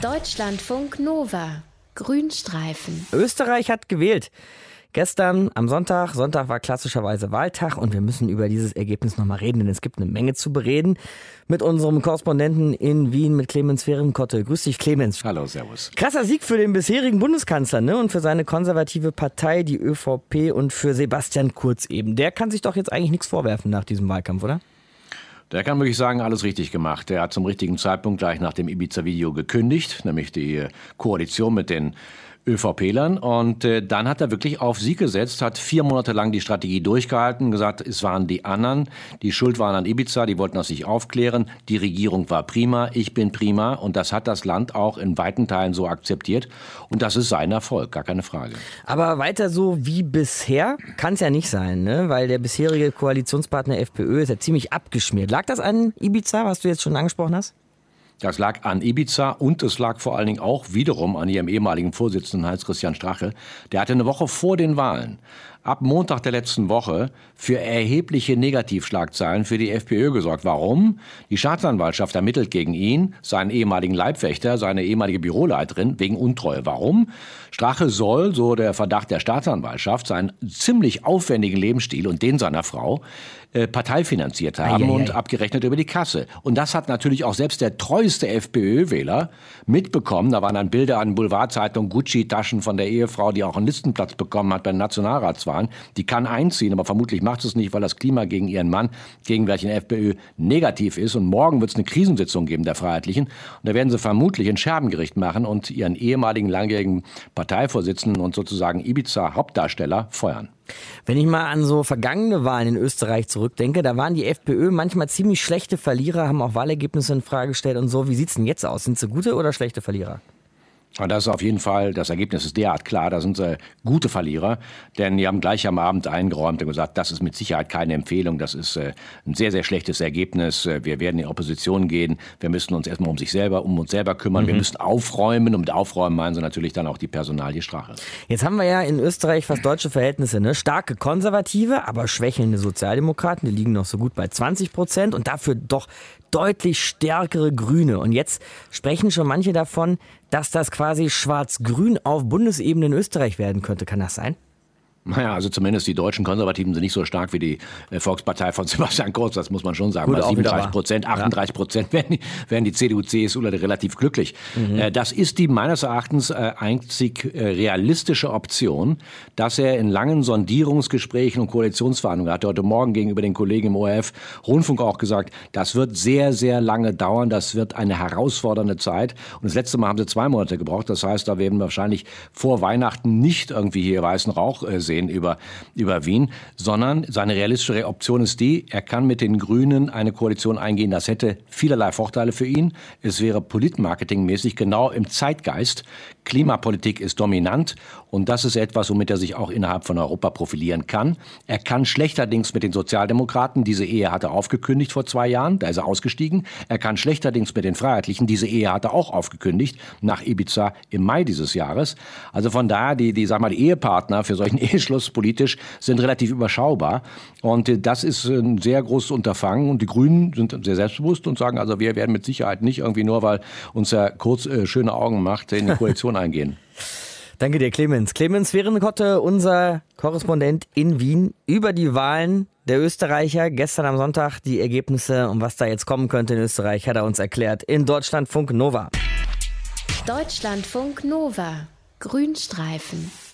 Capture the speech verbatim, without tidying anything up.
Deutschlandfunk Nova. Grünstreifen. Österreich hat gewählt. Gestern am Sonntag. Sonntag war klassischerweise Wahltag und wir müssen über dieses Ergebnis nochmal reden, denn es gibt eine Menge zu bereden. Mit unserem Korrespondenten in Wien, mit Clemens Fehrenkotte. Grüß dich, Clemens. Hallo, servus. Krasser Sieg für den bisherigen Bundeskanzler, ne? Und für seine konservative Partei, die ÖVP, und für Sebastian Kurz eben. Der kann sich doch jetzt eigentlich nichts vorwerfen nach diesem Wahlkampf, oder? Der kann wirklich sagen, alles richtig gemacht. Er hat zum richtigen Zeitpunkt gleich nach dem Ibiza-Video gekündigt, nämlich die Koalition mit den ÖVPlern. Und äh, dann hat er wirklich auf Sieg gesetzt, hat vier Monate lang die Strategie durchgehalten, gesagt, es waren die anderen, die schuld waren an Ibiza, die wollten das nicht aufklären. Die Regierung war prima, ich bin prima. Und das hat das Land auch in weiten Teilen so akzeptiert. Und das ist sein Erfolg, gar keine Frage. Aber weiter so wie bisher kann es ja nicht sein, ne? Weil der bisherige Koalitionspartner FPÖ ist ja ziemlich abgeschmiert. Lag das an Ibiza, was du jetzt schon angesprochen hast? Das lag an Ibiza und es lag vor allen Dingen auch wiederum an ihrem ehemaligen Vorsitzenden Heinz-Christian Strache. Der hatte eine Woche vor den Wahlen, ab Montag der letzten Woche, für erhebliche Negativschlagzeilen für die FPÖ gesorgt. Warum? Die Staatsanwaltschaft ermittelt gegen ihn, seinen ehemaligen Leibwächter, seine ehemalige Büroleiterin, wegen Untreue. Warum? Strache soll, so der Verdacht der Staatsanwaltschaft, seinen ziemlich aufwendigen Lebensstil und den seiner Frau äh, parteifinanziert haben, ei, ei, ei. und abgerechnet über die Kasse. Und das hat natürlich auch selbst der treueste FPÖ-Wähler mitbekommen. Da waren dann Bilder an Boulevardzeitungen, Gucci-Taschen von der Ehefrau, die auch einen Listenplatz bekommen hat bei den Nationalratswahlen. Die kann einziehen, aber vermutlich macht es nicht, weil das Klima gegen ihren Mann, gegen welchen FPÖ, negativ ist. Und morgen wird es eine Krisensitzung geben der Freiheitlichen. Und da werden sie vermutlich ein Scherbengericht machen und ihren ehemaligen langjährigen Parteivorsitzenden und sozusagen Ibiza-Hauptdarsteller feuern. Wenn ich mal an so vergangene Wahlen in Österreich zurückdenke, da waren die FPÖ manchmal ziemlich schlechte Verlierer, haben auch Wahlergebnisse in Frage gestellt und so. Wie sieht's denn jetzt aus? Sind sie gute oder schlechte Verlierer? Und das ist auf jeden Fall, das Ergebnis ist derart klar, da sind sie gute Verlierer, denn die haben gleich am Abend eingeräumt und gesagt, das ist mit Sicherheit keine Empfehlung, das ist äh, ein sehr, sehr schlechtes Ergebnis, wir werden in die Opposition gehen, wir müssen uns erstmal um sich selber, um uns selber kümmern, mhm. wir müssen aufräumen und mit aufräumen meinen sie natürlich dann auch die Personalie Strache. Jetzt haben wir ja in Österreich fast deutsche Verhältnisse, ne? Starke Konservative, aber schwächelnde Sozialdemokraten, die liegen noch so gut bei zwanzig Prozent und dafür doch deutlich stärkere Grüne. Und jetzt sprechen schon manche davon, dass das quasi schwarz-grün auf Bundesebene in Österreich werden könnte. Kann das sein? Naja, also zumindest die deutschen Konservativen sind nicht so stark wie die Volkspartei von Sebastian Kurz, das muss man schon sagen. Gut, Bei siebenunddreißig Prozent, achtunddreißig Prozent werden die, werden die C D U, C S U relativ glücklich. Mhm. Das ist die meines Erachtens einzig realistische Option, dass er in langen Sondierungsgesprächen und Koalitionsverhandlungen, hat er heute Morgen gegenüber den Kollegen im O R F-Rundfunk auch gesagt, das wird sehr, sehr lange dauern, das wird eine herausfordernde Zeit. Und das letzte Mal haben sie zwei Monate gebraucht, das heißt, da werden wir wahrscheinlich vor Weihnachten nicht irgendwie hier weißen Rauch sehen über, über Wien, sondern seine realistische Option ist die, er kann mit den Grünen eine Koalition eingehen, das hätte vielerlei Vorteile für ihn. Es wäre politmarketingmäßig genau im Zeitgeist. Klimapolitik ist dominant und das ist etwas, womit er sich auch innerhalb von Europa profilieren kann. Er kann schlechterdings mit den Sozialdemokraten, diese Ehe hat er aufgekündigt vor zwei Jahren, da ist er ausgestiegen. Er kann schlechterdings mit den Freiheitlichen, diese Ehe hat er auch aufgekündigt, nach Ibiza im Mai dieses Jahres. Also von daher, die, die, sag mal, die Ehepartner für solchen Eheschluss politisch sind relativ überschaubar und das ist ein sehr großes Unterfangen und die Grünen sind sehr selbstbewusst und sagen, also wir werden mit Sicherheit nicht irgendwie nur, weil uns Herr Kurz äh, schöne Augen macht, in die Koalition eingehen. Danke dir, Clemens. Clemens Fehrenkotte, unser Korrespondent in Wien, über die Wahlen der Österreicher. Gestern am Sonntag die Ergebnisse und was da jetzt kommen könnte in Österreich, hat er uns erklärt. In Deutschlandfunk Nova. Deutschlandfunk Nova. Grünstreifen.